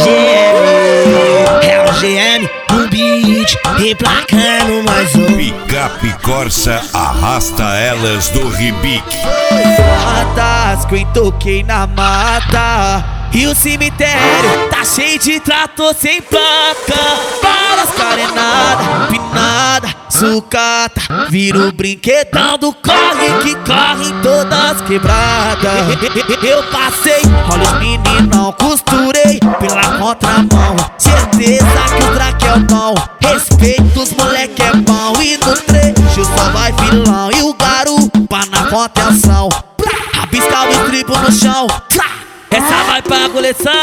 É o GM no beat, emplacando mais um. Picape Corsa arrasta elas do Ribic. Matas, quem toquei na mata. E o cemitério tá cheio de trator sem placa. Várias carenadas, pinada, sucata. Vira o brinquedão do corre que corre em todas quebradas. Eu passei, olha os meninão, costurei pela contramão. Certeza que o traque é bom, respeito os moleque é bom. E no trecho só vai vilão e o garupa na contenção. Rabisca o estribo no chão, essa vai pra coleção.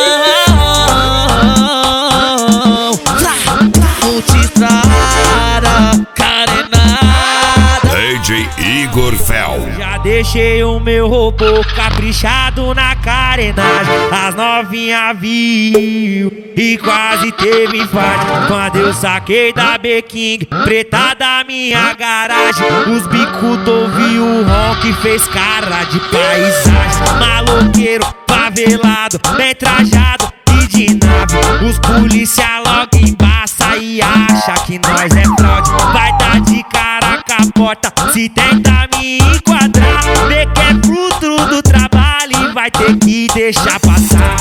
Multistrada, carenada. DJ Igor Fel. Já deixei o meu robô caprichado na carenagem. As novinha viu e quase teve infarto quando eu saquei da B-King preta da minha garagem. Os bicudos ouviu o ronco e fez cara de paisagem. Maloqueiro, favelado, bem trajado e de nave. Os polícia logo embaça e acha que nós é fraude. Vai dar de cara com a porta se tenta me enquadrar. Vê que é fruto do trabalho e vai ter que deixar passar.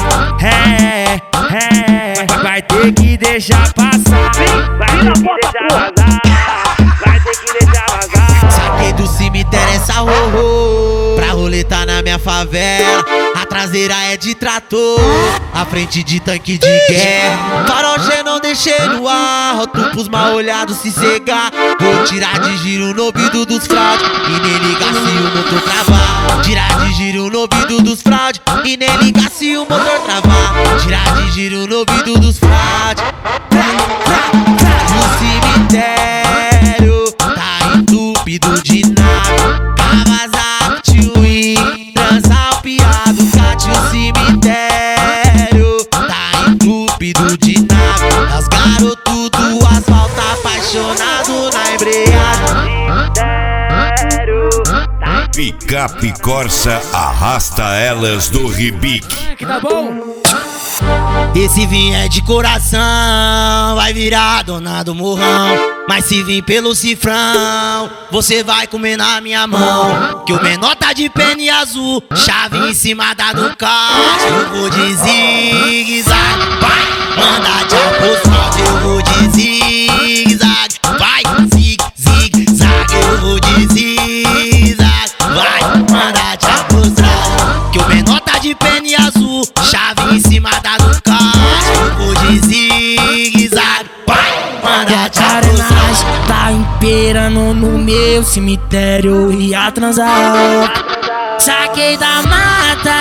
Vai ter que deixar passar. Vai ter que deixar vazar. Vai ter que deixar vazar. Saquei do cemitério essa horror pra roletar na minha favela. A traseira é de trator, a frente de tanque de guerra. Farol G não deixei no ar, roto pros mal olhados se cegar. Vou tirar de giro no ouvido dos fraude e nem ligar se o motor travar. Tirar de giro no ouvido dos fraude e nem ligar se o motor travar. Tirar de giro no ouvido dos fraude. No cemitério tá entupido de nave. Kawasaki, Twin, transalpiado, Cate. O cemitério tá entupido de nave. As garotos do asfalto apaixonado na embreagem. Picape Corsa arrasta elas do Ribic. Que tá bom? Esse vinho é de coração, vai virar dona do morrão. Mas se vir pelo cifrão, você vai comer na minha mão. Que o menor tá de pene azul, chave em cima da Ducati. Eu vou de zigue-zague, vai, manda de apostado. Eu vou de zigue-zague, vai, zigue-zague. Eu vou de zigue-zague, vai, manda de apostado. Que o menor tá de pene azul, chave em cima da Ducati. Eu vou de zigue-zague, vai, manda de apostado. Tá imperando no meu cemitério e a transar. Saquei da mata,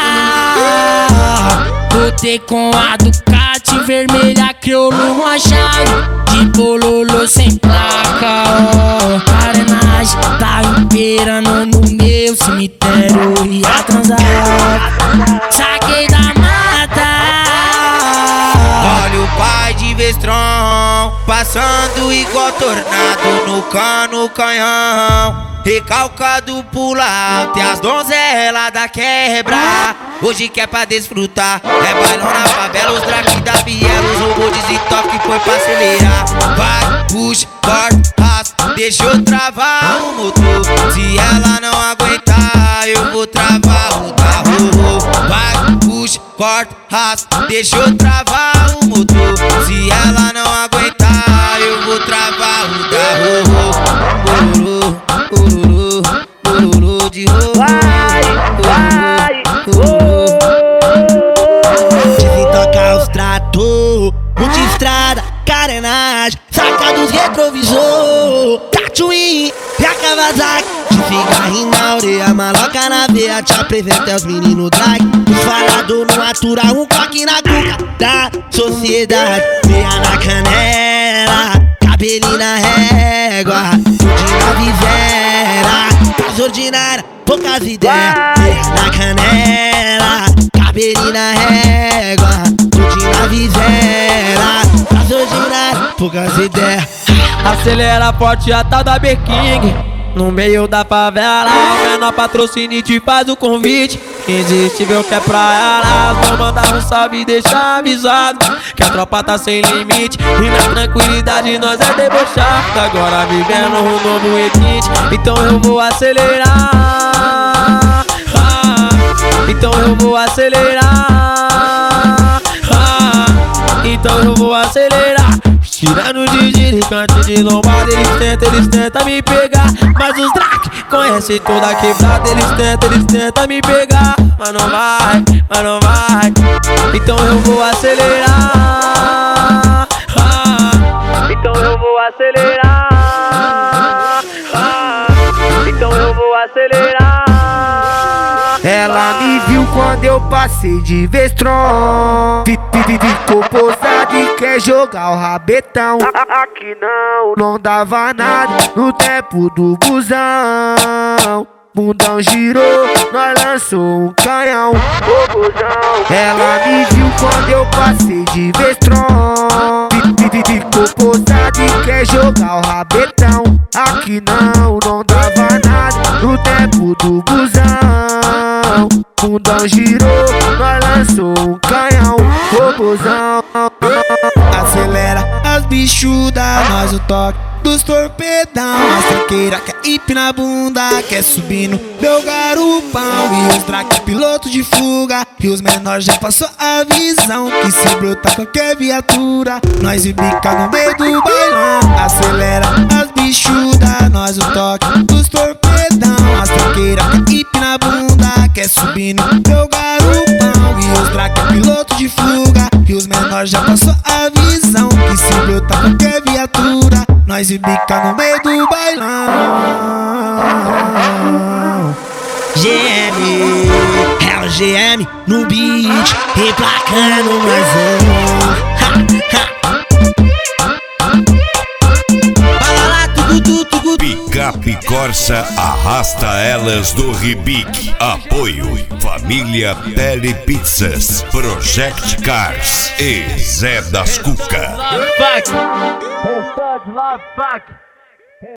botei com a Ducati vermelha, crioulo machado, de bololô sem placa. Carenagem tá imperando no meu cemitério e a transar. Saquei da mata. Olha o pai de Vestron passando igual tornado no cano canhão. Recalcado pula alto e as donzelas da quebra. Hoje que é pra desfrutar, é bailão na favela, os drag da Biela, os robôs de toque põe pra acelerar. Vai, puxa, corta, raspa, deixa eu travar o motor. Se ela não aguentar, eu vou travar o carro. Vai, puxa, corta, raspa, deixa eu travar o motor. Se ela não aguentar, eu vou travar o carro. Bururu de roubo. Desentocar os trator, multistrada, carenagem, saca dos retrovisor, Tatooine e a Kawasaki. De cigarrinho na orelha, maloca na veia, te apresenta aos meninos drag. Os falador não atura um coque na cuca da sociedade. Meia na canela, cabelinho na régua, tudo na visera, casa ordinária, poucas ideias. Na canela, cabelinho na régua, tudo na visera, casa ordinária, poucas ideias. Acelera forte a tal da B-King no meio da favela, o menor patrocínio te faz o convite. Irresistível que é pra elas. Vou mandar um salve e deixar avisado que a tropa tá sem limite e na tranquilidade nós é debochado. Agora vivendo um novo requinte, então eu vou acelerar. Então eu vou acelerar. Então eu vou acelerar. Tirando de giricante, de lombada, eles tentam me pegar. Mas os Drac conhecem toda a quebrada. Eles tentam me pegar. Mas não vai. Então eu vou acelerar. Então eu vou acelerar. Então eu vou acelerar. Ela me viu quando eu passei de Vestron. Ficou posada e quer jogar o rabetão. Aqui não dava nada no tempo do busão. Mundão girou, nós lançou um canhão. Ela me viu quando eu passei de Vestron. Ficou posada e quer jogar o rabetão. Aqui não dava nada no tempo do busão. Mundão girou, nós lançou um canhão. Robozão. Acelera as bichudas, nós o toque dos torpedão. As tranqueiras quer hip na bunda, quer subir no meu garupão. E os Drac piloto de fuga, e os menores já passou a visão que se brotar qualquer viatura, nós bica no meio do bailão. Acelera as bichudas, nós o toque dos torpedão. As tranqueiras quer hip na bunda, quer subir no meu garupão. E os Drac piloto de fuga, e os menores já passou a visão que se brotar qualquer viatura, nós bica no meio do bailão. GM, é o GM no beat, emplacando mais um. Picape Corsa arrasta elas do Ribic. Apoio Família Pele Pizzas, Project Cars e Zé das Cuca. Fuck.